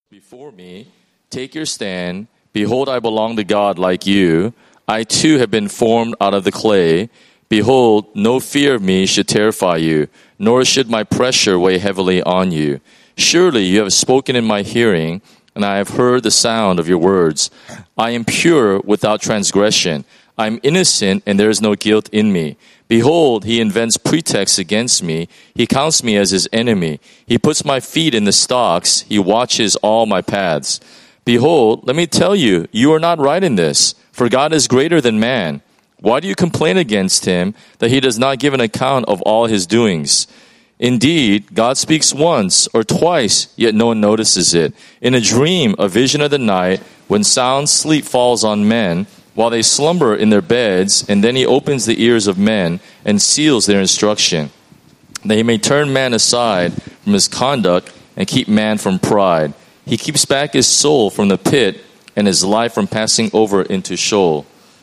Before me, take your stand. Behold, I belong to God like you. I too have been formed out of the clay. Behold, no fear of me should terrify you, nor should my pressure weigh heavily on you. Surely you have spoken in my hearing, and I have heard the sound of your words. I am pure without transgression. I am innocent, and there is no guilt in me. Behold, he invents pretexts against me. He counts me as his enemy. He puts my feet in the stocks. He watches all my paths. Behold, let me tell you, you are not right in this, for God is greater than man. Why do you complain against him that he does not give an account of all his doings? Indeed, God speaks once or twice, yet no one notices it. In a dream, a vision of the night, when sound sleep falls on men, while they slumber in their beds, and then he opens the ears of men and seals their instruction, that he may turn man aside from his conduct and keep man from pride. He keeps back his soul from the pit and his life from passing over into Sheol.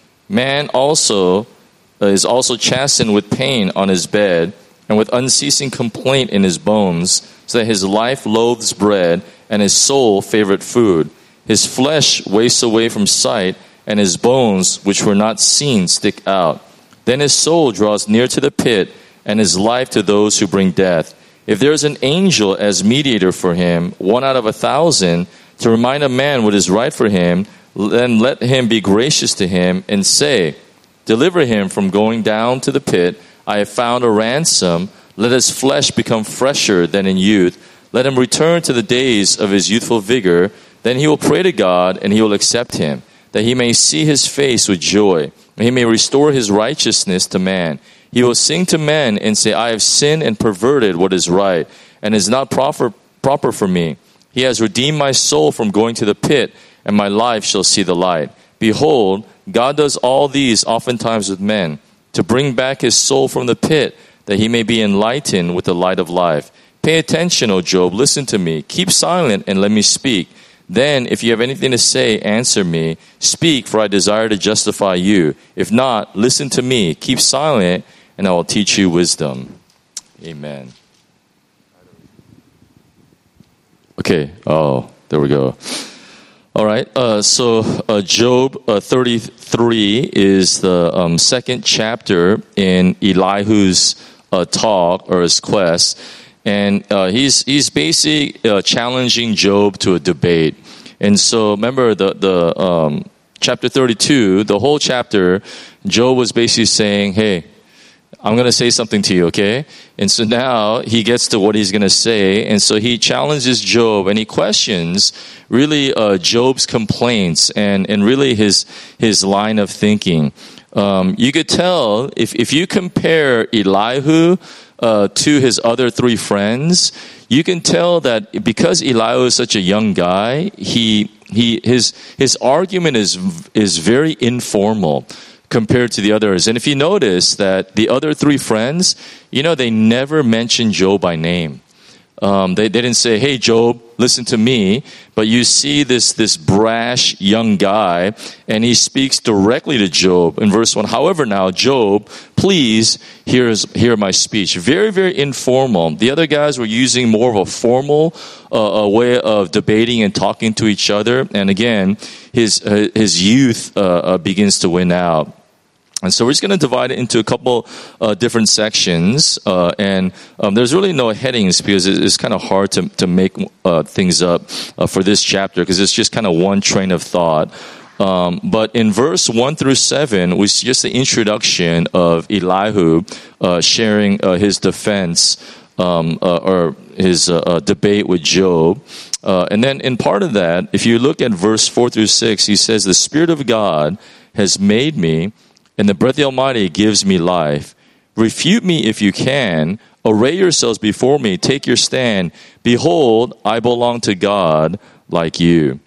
Man also is also chastened with pain on his bed and with unceasing complaint in his bones, so that his life loathes bread and his soul favorite food. His flesh wastes away from sight, and his bones, which were not seen, stick out. Then his soul draws near to the pit, and his life to those who bring death. If there is an angel as mediator for him, 1 out of 1,000, to remind a man what is right for him, then let him be gracious to him and say, deliver him from going down to the pit. I have found a ransom. Let his flesh become fresher than in youth. Let him return to the days of his youthful vigor. Then he will pray to God, and he will accept him, that he may see his face with joy, and he may restore his righteousness to man. He will sing to men and say, I have sinned and perverted what is right, and is not proper for me. He has redeemed my soul from going to the pit, and my life shall see the light. Behold, God does all these oftentimes with men, to bring back his soul from the pit, that he may be enlightened with the light of life. Pay attention, O Job, listen to me. Keep silent and let me speak. Then, if you have anything to say, answer me. Speak, for I desire to justify you. If not, listen to me. Keep silent, and I will teach you wisdom. Amen. Okay. Oh, there we go. All right. So Job 33 is the second chapter in Elihu's talk or his quest. And he's basically challenging Job to a debate. And so remember the chapter 32, the whole chapter, Job was basically saying, hey, I'm going to say something to you, okay? And so now he gets to what he's going to say. And so he challenges Job and he questions really Job's complaints and really his line of thinking. You could tell if you compare Elihu to his other three friends, you can tell that because Elihu is such a young guy, his argument is very informal compared to the others. And if you notice that the other three friends, they never mention Job by name. They didn't say, hey, Job, listen to me. But you see this brash young guy, and he speaks directly to Job in verse 1. However, now, Job, please hear my speech. Very, very informal. The other guys were using more of a formal way of debating and talking to each other. And again, his youth begins to win out. And so we're just going to divide it into a couple different sections, and there's really no headings because it's kind of hard to make things up for this chapter because it's just kind of one train of thought. But in verse 1 through 7, we see just the introduction of Elihu sharing his defense or his debate with Job. And then in part of that, if you look at verse 4 through 6, he says, the Spirit of God has made me, and the breath of the Almighty gives me life. Refute me if you can. Array yourselves before me. Take your stand. Behold, I belong to God like you.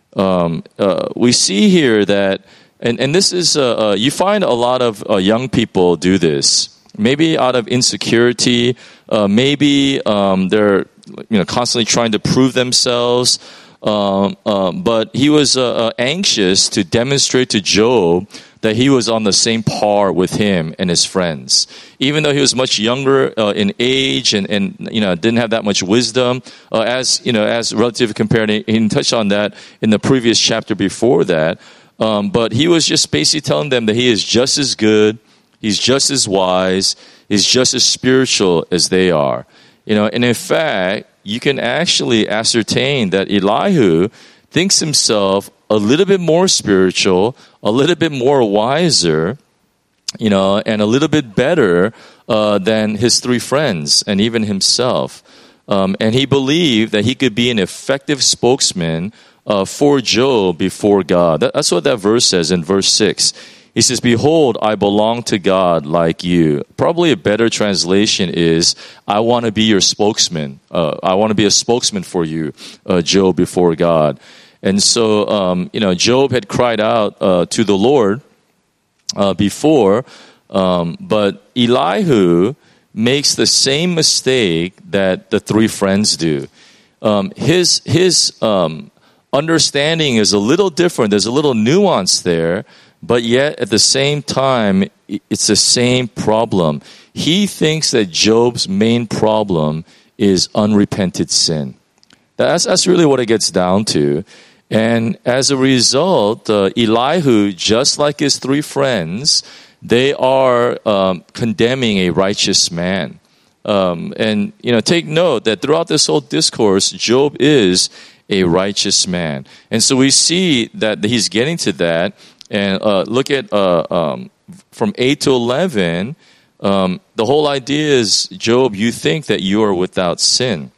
We see here that, and this is, you find a lot of young people do this. Maybe out of insecurity. Maybe they're constantly trying to prove themselves. but he was anxious to demonstrate to Job that he was on the same par with him and his friends. Even though he was much younger in age and didn't have that much wisdom, as relative compared, he touched on that in the previous chapter before that. But he was just basically telling them that he is just as good, he's just as wise, he's just as spiritual as they are. And in fact, you can actually ascertain that Elihu thinks himself a little bit more spiritual, a little bit more wiser, and a little bit better than his three friends and even himself. And he believed that he could be an effective spokesman for Job before God. That's what that verse says in verse 6. He says, "Behold, I belong to God like you." Probably a better translation is, "I want to be your spokesman. I want to be a spokesman for you, Job, before God." And so, Job had cried out to the Lord before, but Elihu makes the same mistake that the three friends do. His understanding is a little different. There's a little nuance there. But yet, at the same time, it's the same problem. He thinks that Job's main problem is unrepented sin. That's really what it gets down to. And as a result, Elihu, just like his three friends, they are condemning a righteous man. And take note that throughout this whole discourse, Job is a righteous man. And so we see that he's getting to that. And look at from 8 to 11, the whole idea is, Job, you think that you are without sin.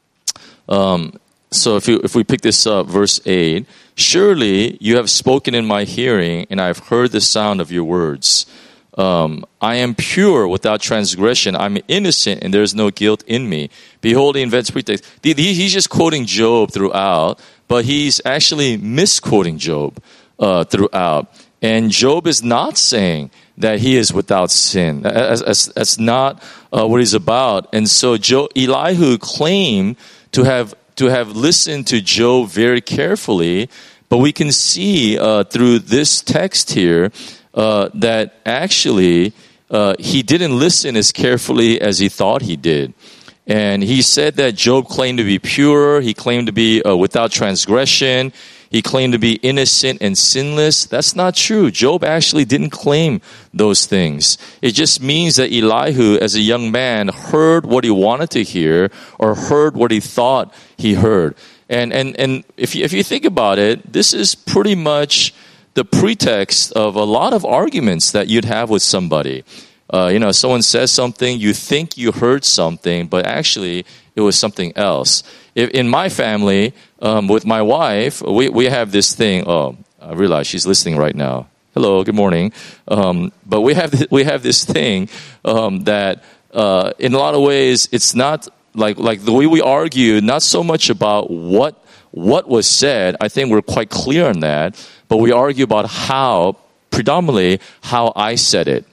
So if we pick this up, verse 8, "Surely you have spoken in my hearing, and I have heard the sound of your words. I am pure without transgression. I'm innocent, and there is no guilt in me. Behold, he invents pretext." He's just quoting Job throughout, but he's actually misquoting Job throughout. And Job is not saying that he is without sin. That's not what he's about. And so Elihu claimed to have listened to Job very carefully, but we can see through this text here that actually he didn't listen as carefully as he thought he did. And he said that Job claimed to be pure, he claimed to be without transgression, he claimed to be innocent and sinless. That's not true. Job actually didn't claim those things. It just means that Elihu, as a young man, heard what he wanted to hear or heard what he thought he heard. And if you think about it, this is pretty much the pretext of a lot of arguments that you'd have with somebody. Someone says something, you think you heard something, but actually it was something else. In my family, with my wife, we have this thing. Oh, I realize she's listening right now. Hello, good morning. But we have this thing that in a lot of ways it's not like the way we argue. Not so much about what was said. I think we're quite clear on that. But we argue about predominantly how I said it.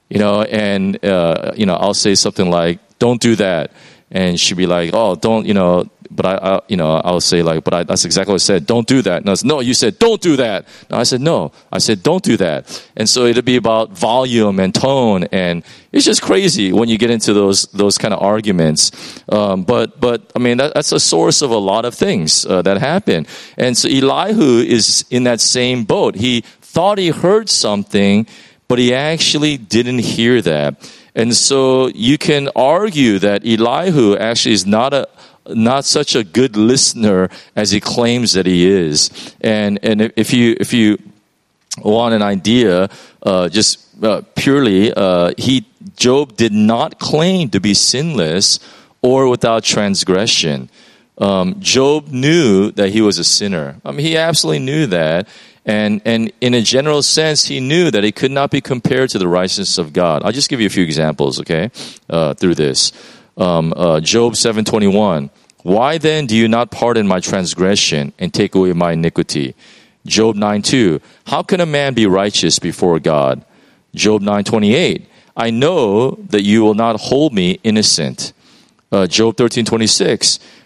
I'll say something like, "Don't do that," and she'd be like, "Oh, don't," But I'll say that's exactly what I said. "Don't do that." No, you said, "Don't do that." No, I said, "No." I said, "Don't do that." And so it'll be about volume and tone, and it's just crazy when you get into those kind of arguments. But I mean, that's a source of a lot of things that happen. And so Elihu is in that same boat. He thought he heard something, but he actually didn't hear that. And so you can argue that Elihu actually is not such a good listener as he claims that he is. And if you want an idea, purely, Job did not claim to be sinless or without transgression. Job knew that he was a sinner. I mean, he absolutely knew that. And in a general sense, he knew that he could not be compared to the righteousness of God. I'll just give you a few examples, okay, through this. Job 7:21. "Why then do you not pardon my transgression and take away my iniquity?" Job 9:2. "How can a man be righteous before God?" Job 9:28. "I know that you will not hold me innocent." Job 13:26.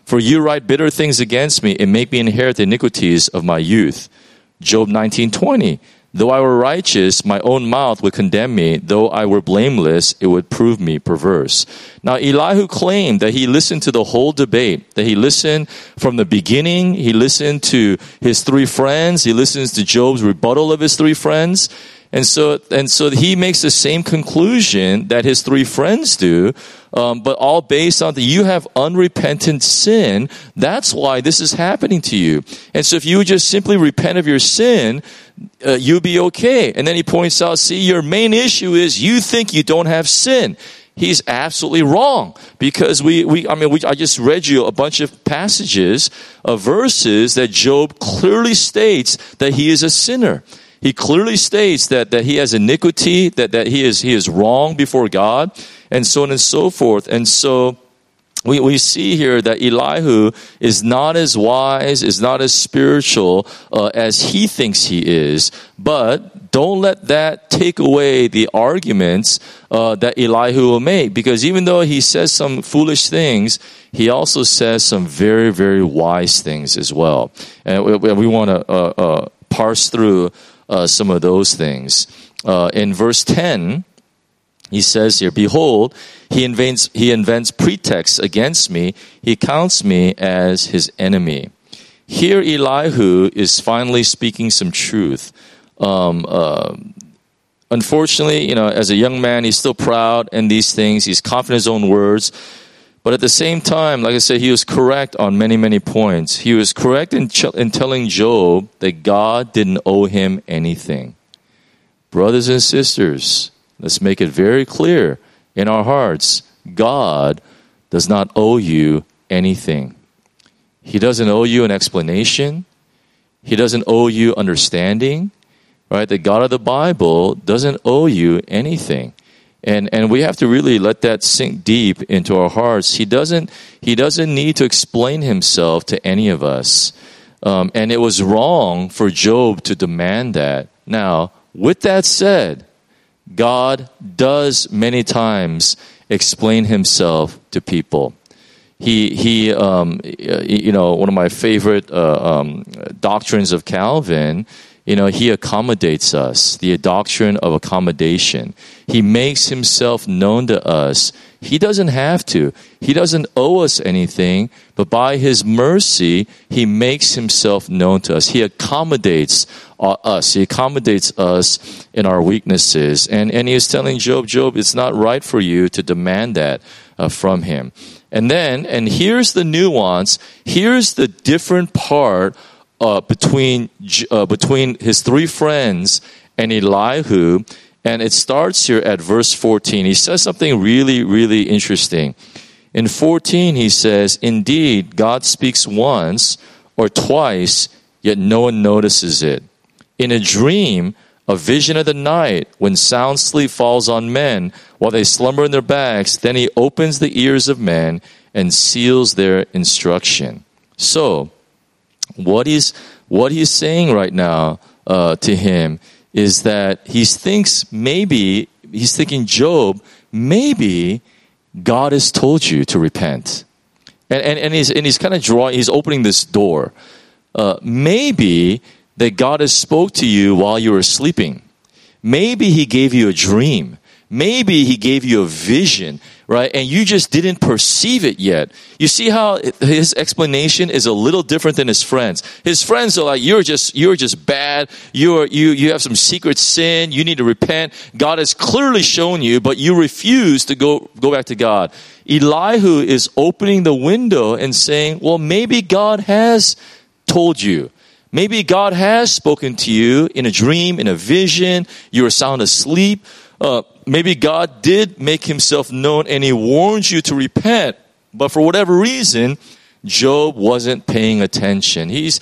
For you write bitter things against me and make me inherit the iniquities of my youth. Job 19:20. Though I were righteous, my own mouth would condemn me. Though I were blameless, it would prove me perverse. Now, Elihu claimed that he listened to the whole debate, that he listened from the beginning. He listened to his three friends. He listens to Job's rebuttal of his three friends. And so he makes the same conclusion that his three friends do, but all based on that you have unrepentant sin. That's why this is happening to you. And so if you would just simply repent of your sin, you'll be okay. And then he points out, see, your main issue is you think you don't have sin. He's absolutely wrong, because I just read you a bunch of passages of verses that Job clearly states that he is a sinner. He clearly states that he has iniquity, that he is wrong before God, and so on and so forth. And so we see here that Elihu is not as wise, is not as spiritual as he thinks he is. But don't let that take away the arguments that Elihu will make, because even though he says some foolish things, he also says some very, very wise things as well. And we want to parse through some of those things. In verse 10, he says here, behold, he invents pretexts against me. He counts me as his enemy. Here, Elihu is finally speaking some truth. Unfortunately, as a young man, he's still proud in these things. He's confident in his own words. But at the same time, like I said, he was correct on many, many points. He was correct in telling Job that God didn't owe him anything. Brothers and sisters, let's make it very clear in our hearts, God does not owe you anything. He doesn't owe you an explanation. He doesn't owe you understanding. Right? The God of the Bible doesn't owe you anything. And we have to really let that sink deep into our hearts. He doesn't need to explain himself to any of us. And it was wrong for Job to demand that. Now, with that said, God does many times explain himself to people. He one of my favorite doctrines of Calvin, he accommodates us, the doctrine of accommodation. He makes himself known to us. He doesn't have to. He doesn't owe us anything, but by his mercy, he makes himself known to us. He accommodates us. He accommodates us in our weaknesses. And he is telling Job, it's not right for you to demand that from him. And here's the nuance. Here's the different part between his three friends and Elihu, and it starts here at verse 14. He says something really, really interesting. In 14, he says, indeed, God speaks once or twice, yet no one notices it. In a dream, a vision of the night, when sound sleep falls on men while they slumber in their bags, then he opens the ears of men and seals their instruction. So, what he's saying right now to him is that he's thinking, Job, maybe God has told you to repent. And he's kind of he's opening this door. Maybe that God has spoke to you while you were sleeping. Maybe he gave you a dream. Maybe he gave you a vision, right? And you just didn't perceive it yet. You see how his explanation is a little different than his friends. His friends are like, you're just bad. You have some secret sin. You need to repent. God has clearly shown you, but you refuse to go back to God. Elihu is opening the window and saying, well, maybe God has told you. Maybe God has spoken to you in a dream, in a vision. You were sound asleep. Maybe God did make himself known and he warned you to repent. But for whatever reason, Job wasn't paying attention. He's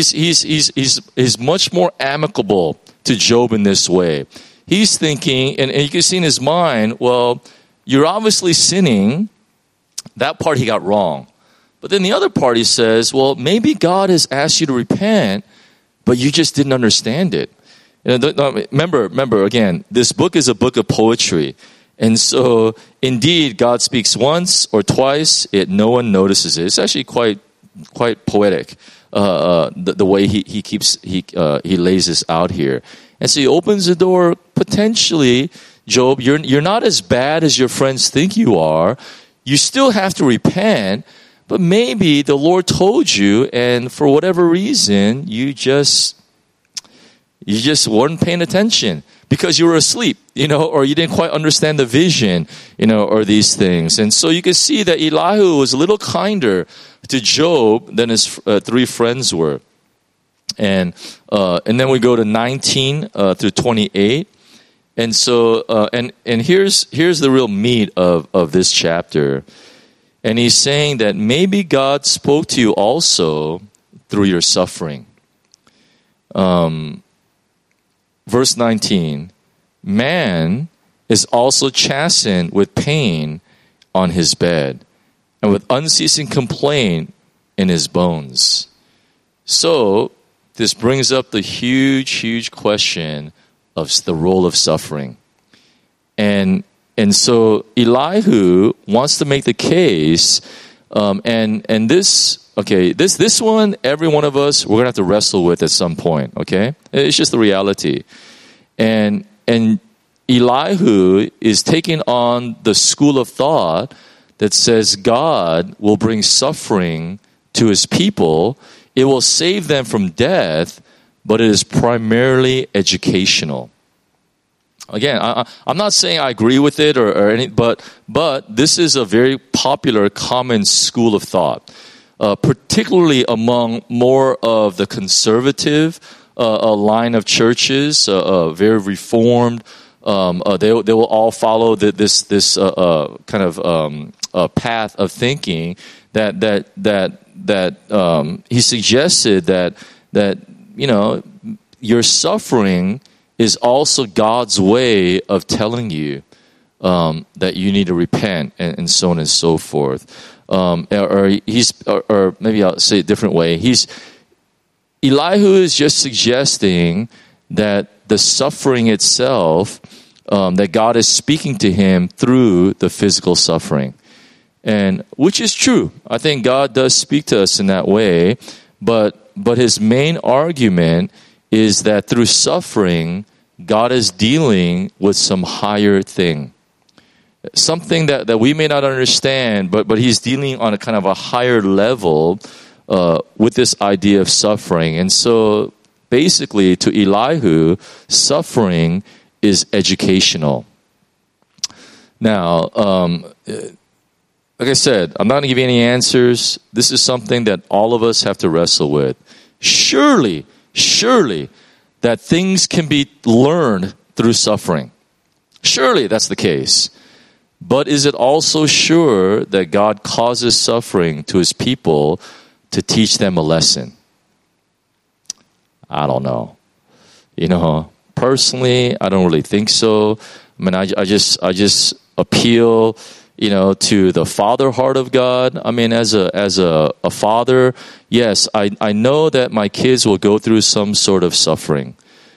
much more amicable to Job in this way. He's thinking, and you can see in his mind, well, you're obviously sinning. That part he got wrong. But then the other part he says, well, maybe God has asked you to repent, but you just didn't understand it. Remember, again, this book is a book of poetry. And so, indeed, God speaks once or twice, no one notices it. It's actually quite poetic, the way he lays this out here. And so he opens the door, potentially, Job, you're not as bad as your friends think you are. You still have to repent, but maybe the Lord told you, and for whatever reason, you just weren't paying attention because you were asleep, or you didn't quite understand the vision, or these things. And so you can see that Elihu was a little kinder to Job than his three friends were. And then we go to 19 through 28. And so, and here's the real meat of this chapter. And he's saying that maybe God spoke to you also through your suffering. Verse 19, man is also chastened with pain on his bed, and with unceasing complaint in his bones. So, this brings up the huge question of the role of suffering. And so Elihu wants to make the case, and this one, every one of us, we're going to have to wrestle with at some point, okay? It's just the reality. And Elihu is taking on the school of thought that says God will bring suffering to his people. It will save them from death, but it is primarily educational. Again, I'm not saying I agree with it or anything, but this is a very popular, common school of thought, particularly among more of the conservative line of churches, very reformed. They will all follow this kind of path of thinking that he suggested that your suffering is also God's way of telling you that you need to repent, and so on and so forth. Or maybe I'll say it a different way. Elihu is just suggesting that the suffering itself, that God is speaking to him through the physical suffering. And which is true. I think God does speak to us in that way, but his main argument is that through suffering, God is dealing with some higher thing. Something that we may not understand, but he's dealing on a kind of a higher level with this idea of suffering. And so basically to Elihu, suffering is educational. Now, like I said, I'm not going to give you any answers. This is something that all of us have to wrestle with. Surely, that things can be learned through suffering. Surely that's the case. But is it also sure that God causes suffering to his people to teach them a lesson? I don't know. Personally, I don't really think so. I mean, I just appeal, to the father heart of God. I mean, as a father, yes, I know that my kids will go through some sort of suffering,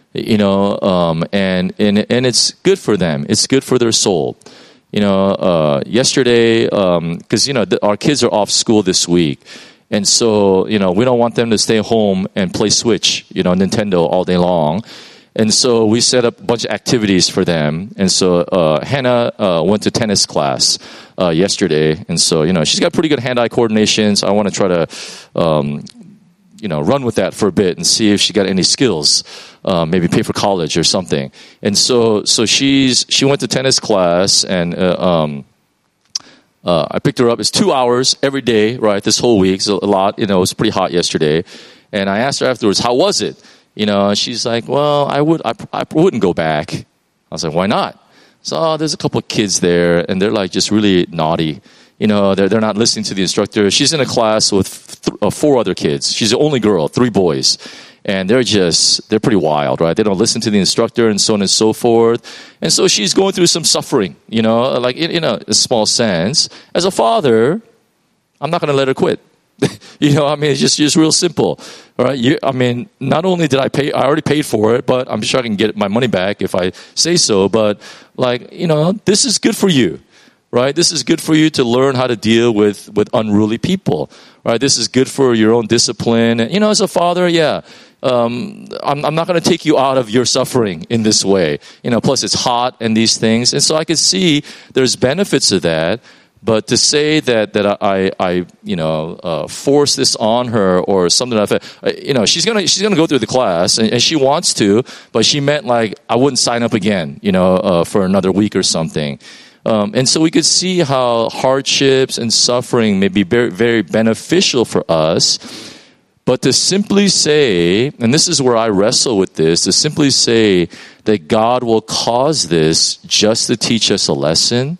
and it's good for them. It's good for their soul. Yesterday, because our kids are off school this week, and so we don't want them to stay home and play Switch, Nintendo all day long. And so we set up a bunch of activities for them. And so Hannah went to tennis class yesterday. And so, she's got pretty good hand-eye coordination. So I want to try to, run with that for a bit and see if she got any skills, maybe pay for college or something. And so she went to tennis class, and I picked her up. It's 2 hours every day, right, this whole week. So a lot, it was pretty hot yesterday. And I asked her afterwards, how was it? And she's like, well, I wouldn't go back. I was like, why not? So there's a couple of kids there, and they're like just really naughty. They're not listening to the instructor. She's in a class with 4 other kids. She's the only girl, 3 boys. And they're pretty wild, right? They don't listen to the instructor and so on and so forth. And so she's going through some suffering, like in a small sense. As a father, I'm not going to let her quit. It's just real simple. All right. Not only did I already paid for it, but I'm sure I can get my money back if I say so. But this is good for you, right? This is good for you to learn how to deal with unruly people, right? This is good for your own discipline. And, as a father, I'm not going to take you out of your suffering in this way. Plus it's hot and these things. And so I could see there's benefits of that. But to say that I force this on her or something like that, she's gonna go through the class and she wants to, but she meant like I wouldn't sign up again, for another week or something. And so we could see how hardships and suffering may be very, very beneficial for us. But to simply say, and this is where I wrestle with this, to simply say that God will cause this just to teach us a lesson,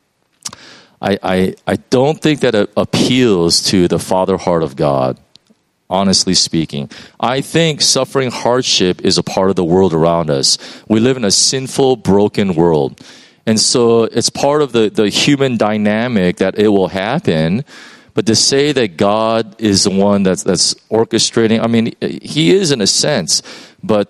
I don't think that it appeals to the father heart of God, honestly speaking. I think suffering hardship is a part of the world around us. We live in a sinful, broken world. And so it's part of the human dynamic that it will happen. But to say that God is the one that's orchestrating, he is in a sense. But,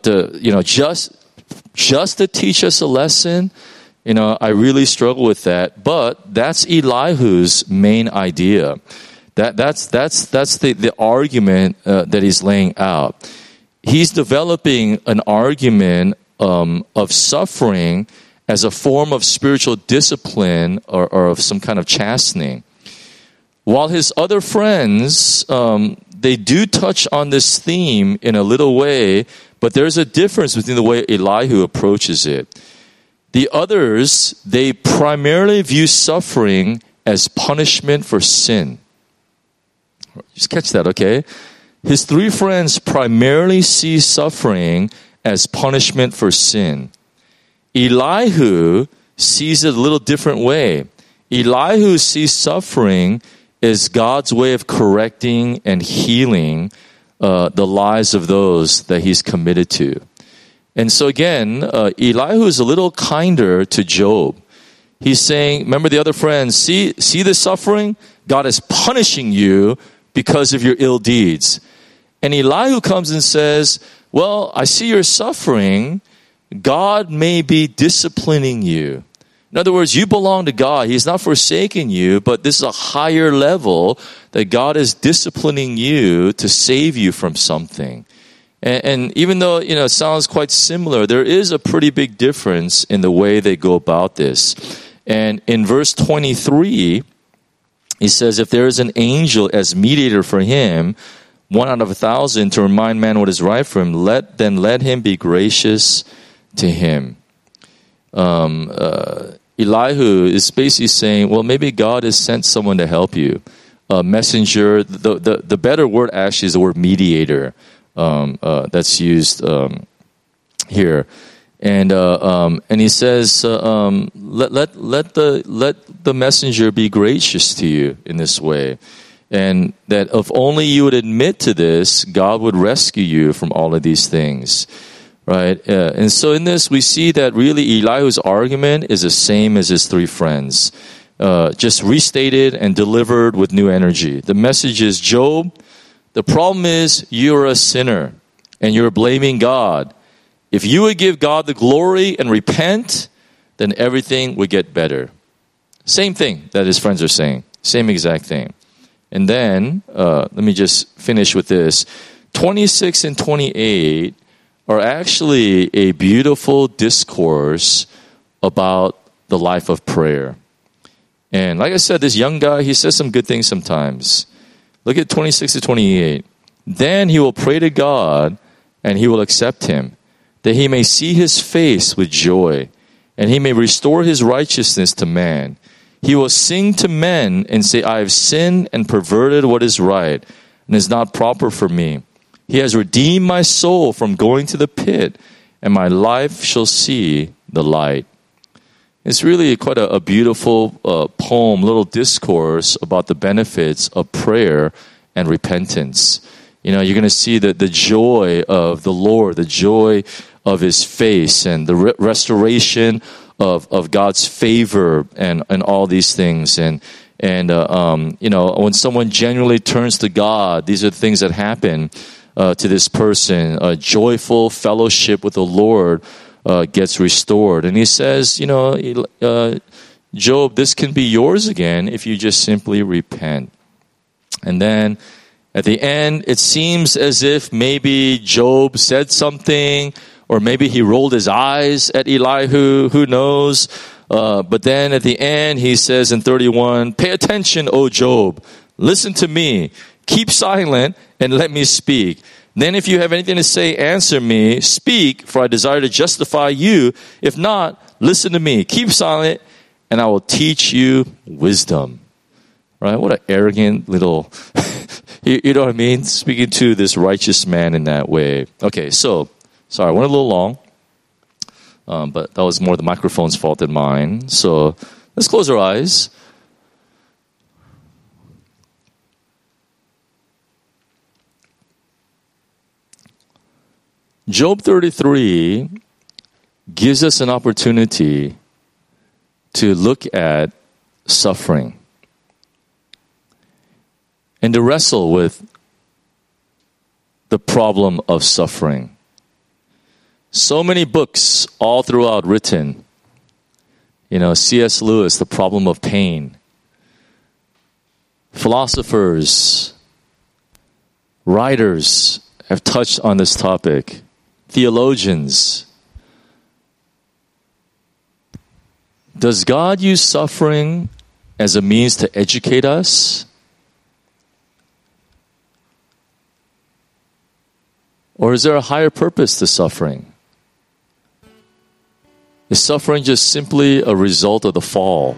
just to teach us a lesson, I really struggle with that. But that's Elihu's main idea. That's the argument that he's laying out. He's developing an argument of suffering as a form of spiritual discipline or of some kind of chastening. While his other friends, they do touch on this theme in a little way, but there's a difference between the way Elihu approaches it. The others, they primarily view suffering as punishment for sin. Just catch that, okay? His three friends primarily see suffering as punishment for sin. Elihu sees it a little different way. Elihu sees suffering as God's way of correcting and healing the lives of those that he's committed to. And so again, Elihu is a little kinder to Job. He's saying, remember the other friends, see the suffering? God is punishing you because of your ill deeds. And Elihu comes and says, well, I see you're suffering. God may be disciplining you. In other words, you belong to God. He's not forsaken you, but this is a higher level that God is disciplining you to save you from something. And even though, it sounds quite similar, there is a pretty big difference in the way they go about this. And in verse 23, he says, if there is an angel as mediator for him, 1 out of 1,000 to remind man what is right for him, let him be gracious to him. Elihu is basically saying, well, maybe God has sent someone to help you. A messenger, the better word actually is the word mediator. That's used here, and he says, let the messenger be gracious to you in this way, and that if only you would admit to this, God would rescue you from all of these things, right? And so in this, we see that really Elihu's argument is the same as his three friends, just restated and delivered with new energy. The message is, Job, the problem is you're a sinner and you're blaming God. If you would give God the glory and repent, then everything would get better. Same thing that his friends are saying. Same exact thing. And then, let me just finish with this. 26 and 28 are actually a beautiful discourse about the life of prayer. And like I said, this young guy, he says some good things sometimes. Look at 26 to 28. Then he will pray to God, and he will accept him, that he may see his face with joy, and he may restore his righteousness to man. He will sing to men and say, I have sinned and perverted what is right, and is not proper for me. He has redeemed my soul from going to the pit, and my life shall see the light. It's really quite a beautiful poem, little discourse about the benefits of prayer and repentance. You're going to see the joy of the Lord, the joy of his face, and the restoration of God's favor and all these things. And when someone genuinely turns to God, these are the things that happen. to this person. A joyful fellowship with the Lord gets restored. And he says, Job, this can be yours again if you just simply repent. And then at the end, it seems as if maybe Job said something, or maybe he rolled his eyes at Elihu, who knows? But then at the end, he says in 31, pay attention, O Job. Listen to me. Keep silent and let me speak. Then if you have anything to say, answer me. Speak, for I desire to justify you. If not, listen to me. Keep silent, and I will teach you wisdom. Right? What an arrogant little, you know what I mean? Speaking to this righteous man in that way. Okay, so, sorry, I went a little long. But that was more the microphone's fault than mine. So let's close our eyes. Job 33 gives us an opportunity to look at suffering and to wrestle with the problem of suffering. So many books all throughout written. C.S. Lewis, The Problem of Pain. Philosophers, writers have touched on this topic. Theologians. Does God use suffering as a means to educate us? Or is there a higher purpose to suffering? Is suffering just simply a result of the fall?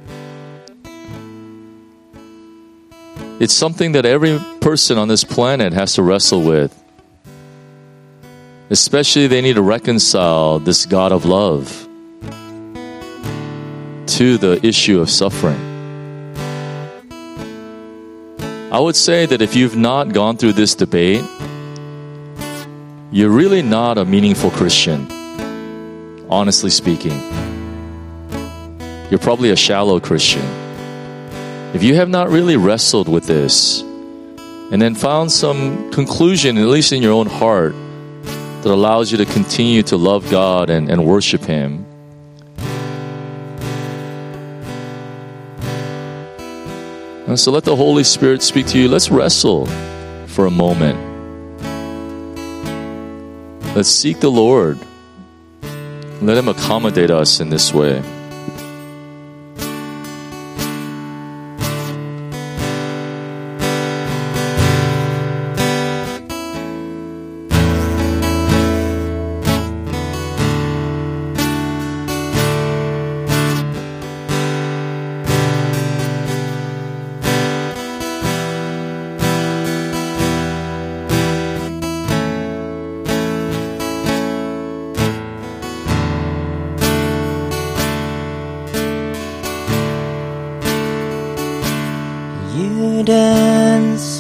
It's something that every person on this planet has to wrestle with. Especially they need to reconcile this God of love to the issue of suffering. I would say that if you've not gone through this debate, you're really not a meaningful Christian. Honestly speaking, you're probably a shallow Christian. If you have not really wrestled with this and then found some conclusion, at least in your own heart, that allows you to continue to love God and worship Him, and so let the Holy Spirit speak to you. Let's wrestle for a moment. Let's seek the Lord. Let Him accommodate us in this way. You dance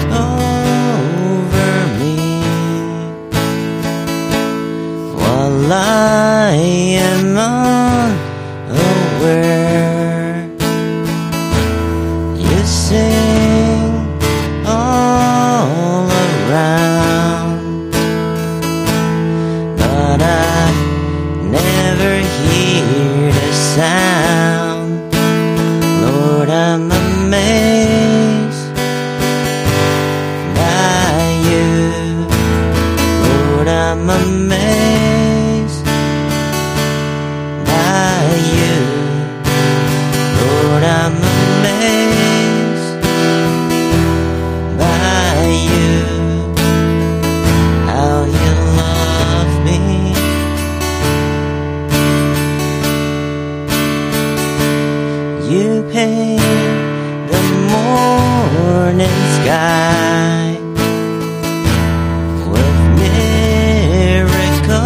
over me while I am unaware. You sing all around, but I never hear the sound. Lord, I'm amazed by you. Lord, I'm amazed by you. Lord, I'm amazed by you. How you love me. You paint the morning sky with miracles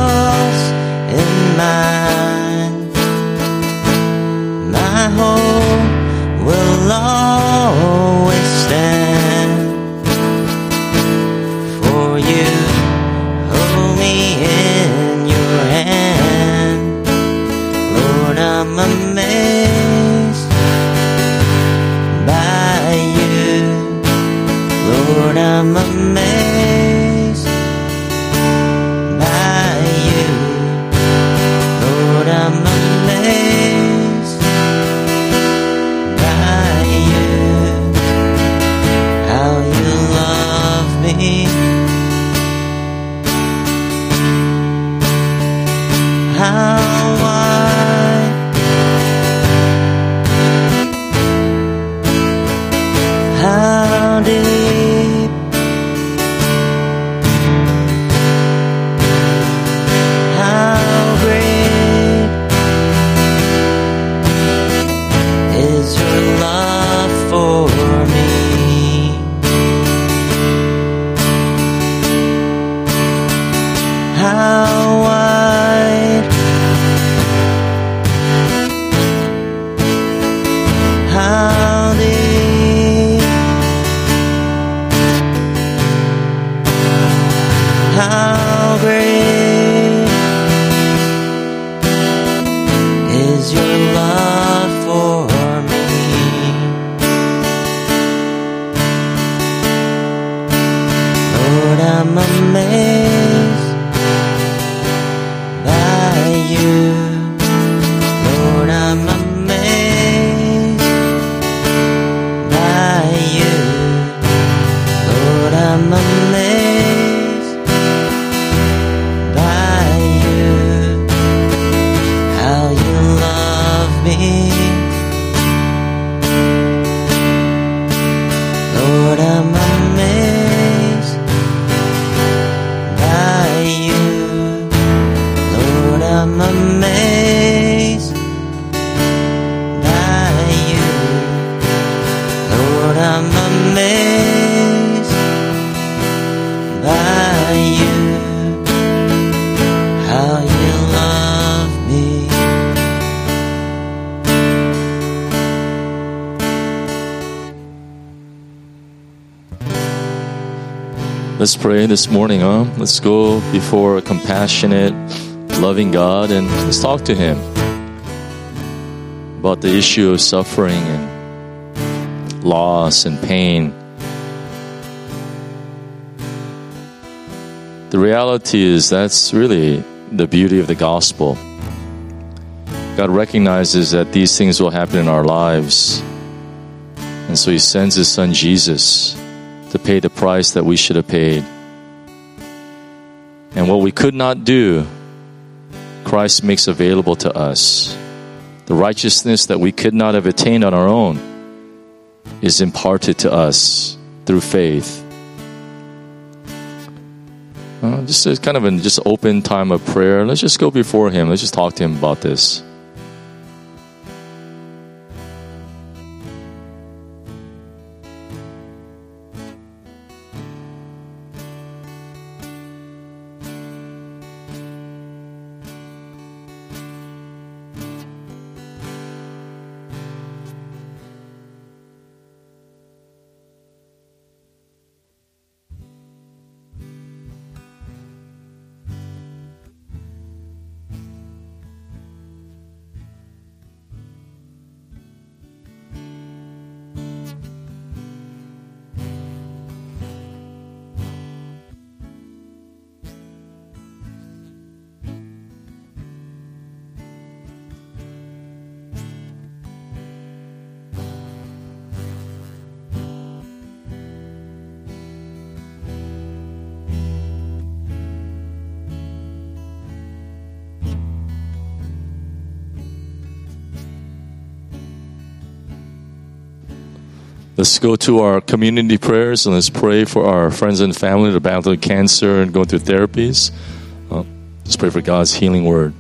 how wide, how deep, how great is your love for me. How wide, how deep, how great is your love for me. Lord, I'm amazed by you. Lord, I'm amazed by you. Lord, I'm amazed by you. How you love me. Lord, I'm amazed by you. Lord, I'm amazed by you. Lord, I'm amazed by you. How you love me. Let's pray this morning, huh? Let's go before a compassionate, loving God and let's talk to Him about the issue of suffering and loss and pain. The reality is that's really the beauty of the gospel. God recognizes that these things will happen in our lives, and so He sends His Son Jesus to pay the price that we should have paid. And what we could not do, Christ makes available to us. The righteousness that we could not have attained on our own is imparted to us through faith. Just as kind of an just open time of prayer. Let's just go before Him. Let's just talk to Him about this. Let's go to our community prayers and let's pray for our friends and family that are battling cancer and going through therapies. Let's pray for God's healing word.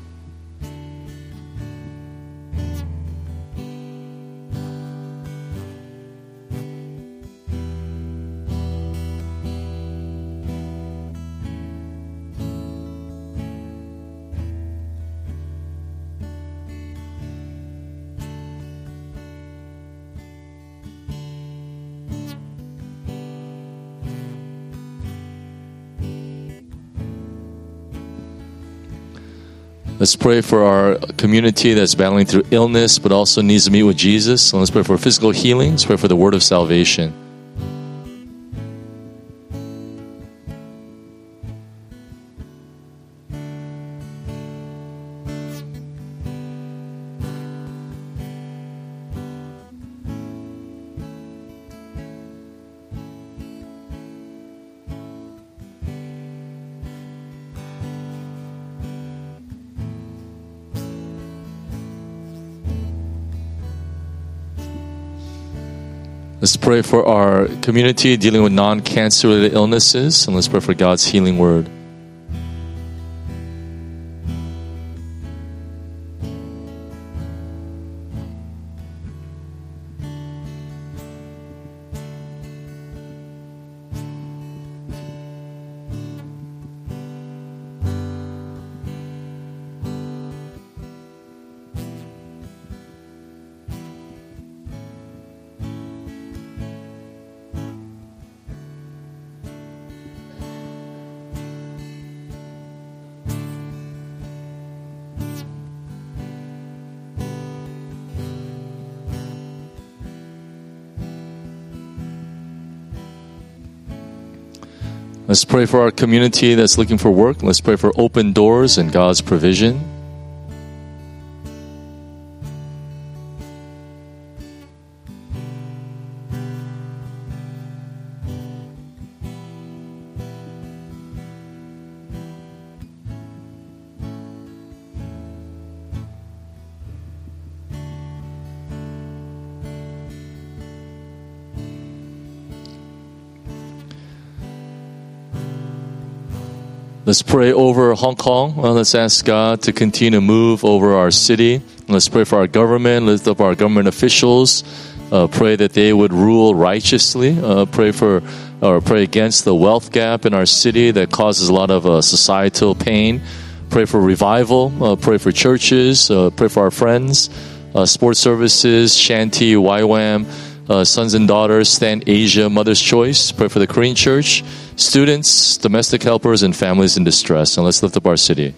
Let's pray for our community that's battling through illness but also needs to meet with Jesus. So let's pray for physical healing. Let's pray for the word of salvation. Let's pray for our community dealing with non-cancer related illnesses, and let's pray for God's healing word. Let's pray for our community that's looking for work. Let's pray for open doors and God's provision. Let's pray over Hong Kong. Let's ask God to continue to move over our city. Let's pray for our government. Lift up our government officials. Pray that they would rule righteously. Pray against the wealth gap in our city that causes a lot of societal pain. Pray for revival. Pray for churches. Pray for our friends. Sports services, Shanty, YWAM, Sons and Daughters, Stand Asia, Mother's Choice. Pray for the Korean Church, students, domestic helpers, and families in distress. And let's lift up our city.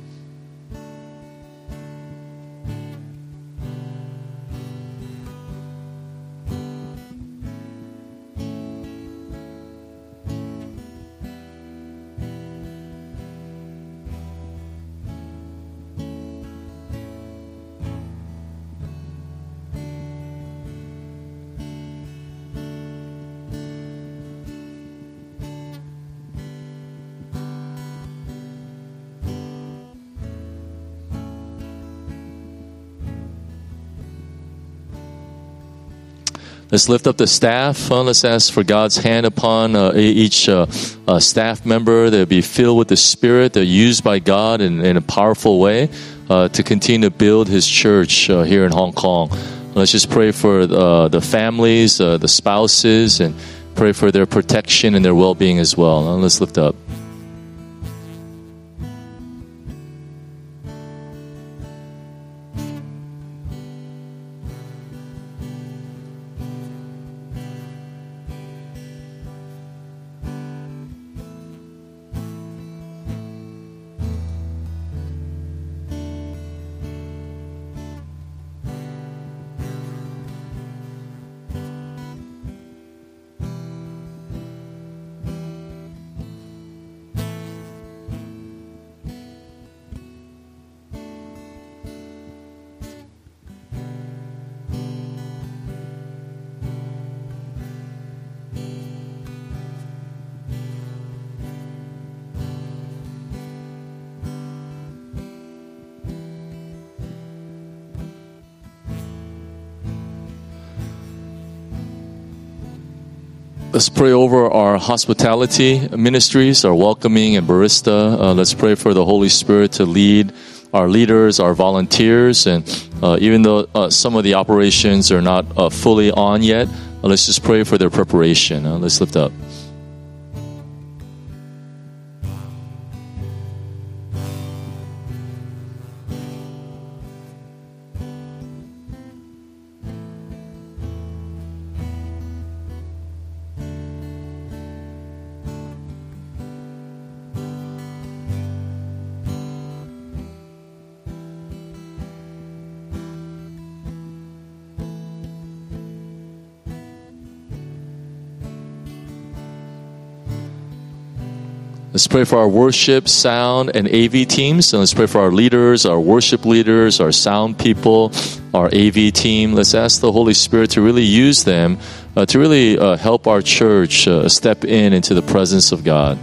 Let's lift up the staff. Let's ask for God's hand upon each staff member. They'll be filled with the Spirit. They're used by God in a powerful way to continue to build His church here in Hong Kong. Let's just pray for the families, the spouses, and pray for their protection and their well-being as well. Let's lift up. Let's pray over our hospitality ministries, our welcoming and barista. Let's pray for the Holy Spirit to lead our leaders, our volunteers, and even though some of the operations are not fully on yet, let's just pray for their preparation. Let's lift up. Let's pray for our worship, sound, and AV teams. And let's pray for our leaders, our worship leaders, our sound people, our AV team. Let's ask the Holy Spirit to really use them to really help our church step into the presence of God.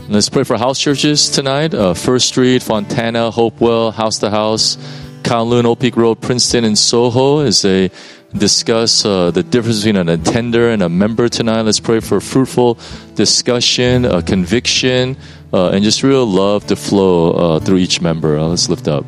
Let's pray for house churches tonight. First Street, Fontana, Hopewell, House to House, Kowloon, Old Peak Road, Princeton, and Soho as they discuss the difference between an attender and a member tonight. Let's pray for fruitful discussion, conviction, and just real love to flow through each member. Let's lift up.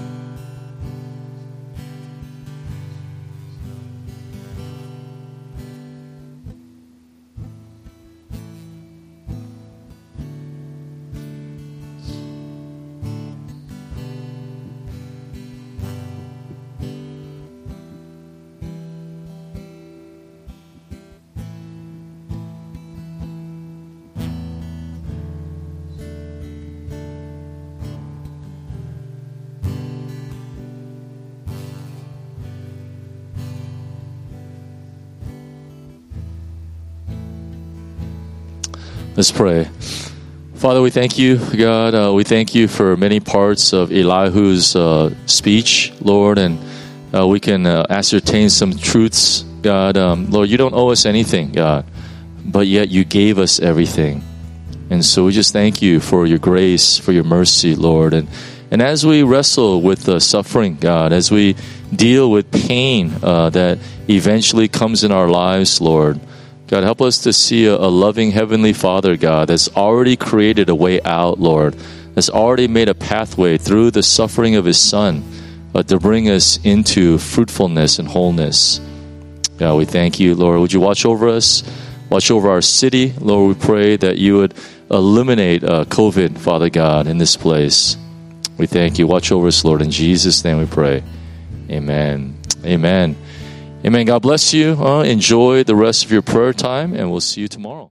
Let's pray. Father, we thank you, God. We thank you for many parts of Elihu's speech, Lord, and we can ascertain some truths, God. Lord, you don't owe us anything, God, but yet you gave us everything. And so we just thank you for your grace, for your mercy, Lord. And as we wrestle with the suffering, God, as we deal with pain that eventually comes in our lives, Lord, God, help us to see a loving Heavenly Father, God, that's already created a way out, Lord, that's already made a pathway through the suffering of His Son to bring us into fruitfulness and wholeness. God, we thank you, Lord. Would you watch over us? Watch over our city. Lord, we pray that you would eliminate COVID, Father God, in this place. We thank you. Watch over us, Lord. In Jesus' name we pray. Amen. Amen. Amen. God bless you. Enjoy the rest of your prayer time, and we'll see you tomorrow.